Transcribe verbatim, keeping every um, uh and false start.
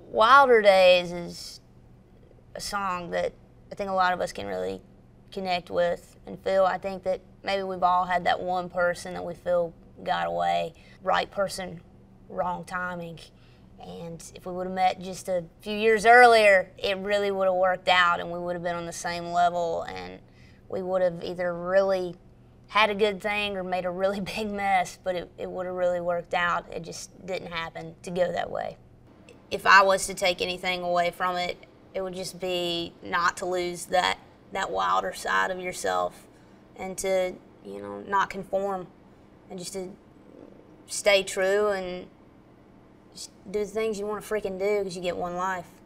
Wilder Days is a song that I think a lot of us can really connect with and feel. I think that maybe we've all had that one person that we feel got away. Right person, wrong timing. And if we would have met just a few years earlier, it really would have worked out and we would have been on the same level and we would have either really had a good thing or made a really big mess, but it, it would have really worked out. It just didn't happen to go that way. If I was to take anything away from it, it would just be not to lose that, that wilder side of yourself and to, you know, not conform and just to stay true and just do the things you want to freaking do because you get one life.